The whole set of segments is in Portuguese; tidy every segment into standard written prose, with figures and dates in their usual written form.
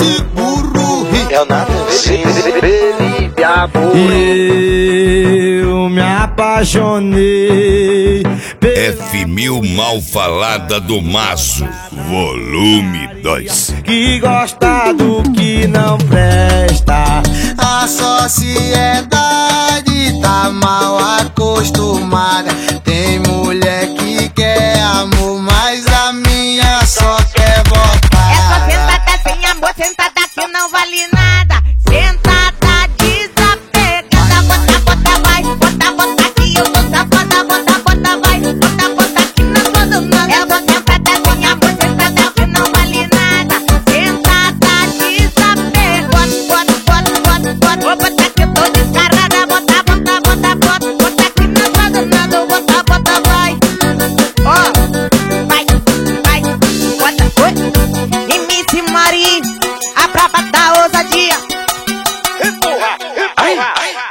Seguro é o nada Felipe Amor. Eu me apaixonei. F1000 Mal Falada do Mazo, volume 2. Que gosta do que não presta. A sociedade tá mal acostumada. Tem mulher que quer amor, mas a minha só quer botar. Essa sentada sem amor, sentada que não vale nada. Sentada desapegada. Bota, bota, vai, bota, bota que eu tô safada. Bota, bota, vai, bota, bota que não tô dando nada. Essa sentada sem amor, sentada que não vale nada. Sentada desapegada. Bota, bota, bota, bota, bota que eu tô descarada. Bota, bota, bota, bota, bota que não tô dando nada. Bota, bota, vai. Ó, vai, vai, bota, oi. MC Mari, a braba da ousadia. Empurra, empurra.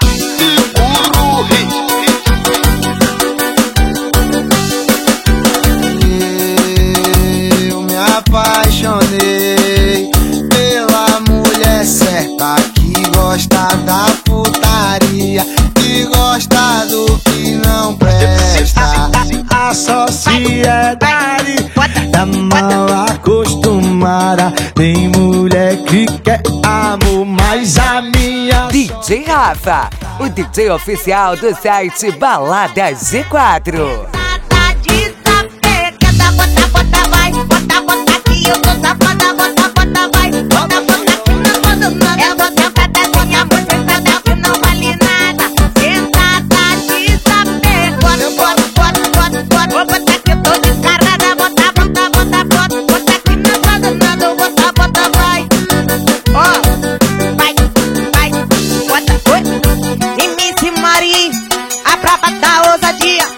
Eu me apaixonei pela mulher certa, que gosta da putaria, que gosta do que não presta. A sociedade tá mal acostumada. Tem mulher que quer amor, mas a minha DJ Rafa, o DJ oficial do site Balada G4. Tá desapegada, bota, bota, vai, bota, bota que eu tô safada, bota, bota, vai, bota, bota que não tô dando nada. Eu tô sentada sem amor, sentada que não vale nada. Sentada desapegada, bota, bota, bota, bota, bota que eu tô descarada, bota, bota, bota, bota, bota que não tô dando nada. Bota, bota, vai, ó, vai, vai, bota, oi. MC Mari, a braba da ousadia.